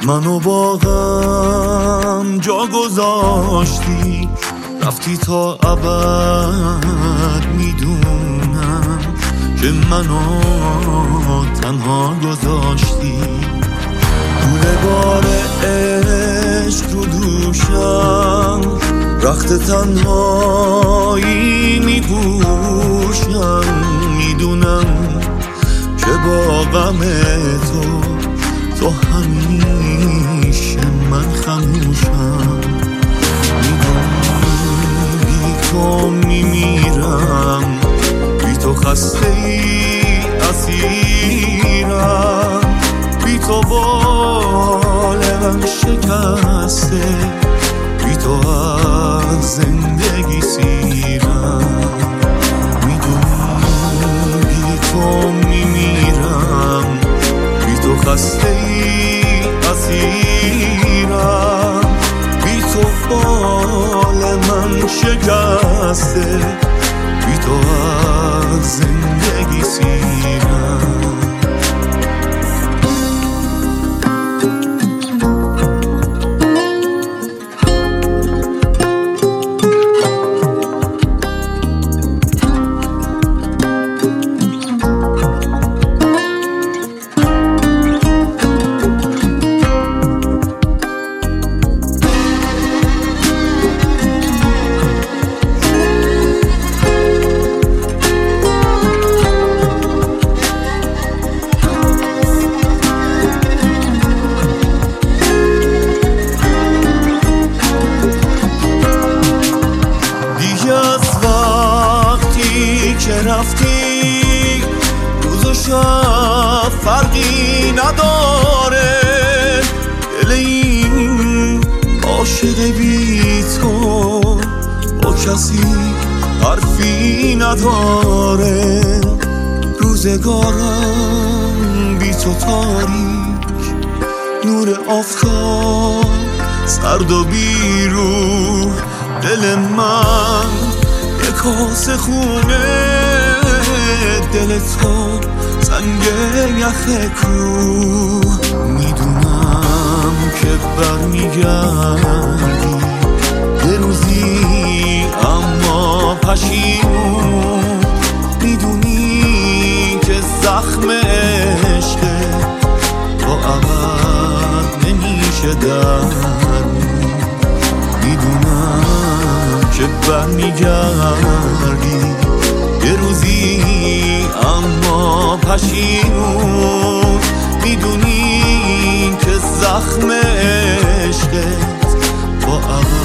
منو با غم جا گذاشتی، رفتی تا ابد. میدونم که منو تنها گذاشتی. گوله بار عشق رو دوشم، رخت تنهایی میپوشم. میدونم که با غم تو همیشه من خموشم. میدونم بی تو میمیرم، بی تو خسته اسیرم، بی تو بالم شکسته، بی تو از زندگی سیرم. میدونم بی تو میمیرم، بی تو خسته اسیرم، بی تو بال من شکسته، بی تو از زندگی سیرم. که رفتی روز و شب فرقی نداره، دل این عاشق بی تو با کسی حرفی نداره. روزگارم بی تو تاریک، نور آفتاب سرد و بی روح. دل من کاسه خونه، دل تو سنگ یخ کوه. میدونم که برمیگردی یه روزی، اما پشیمون. میدونی که زخم عشق تا ابد نمیشه درمون. میدونم که برمیگردی یه روزی، اما پشیمون. میدونی که زخم عشقت با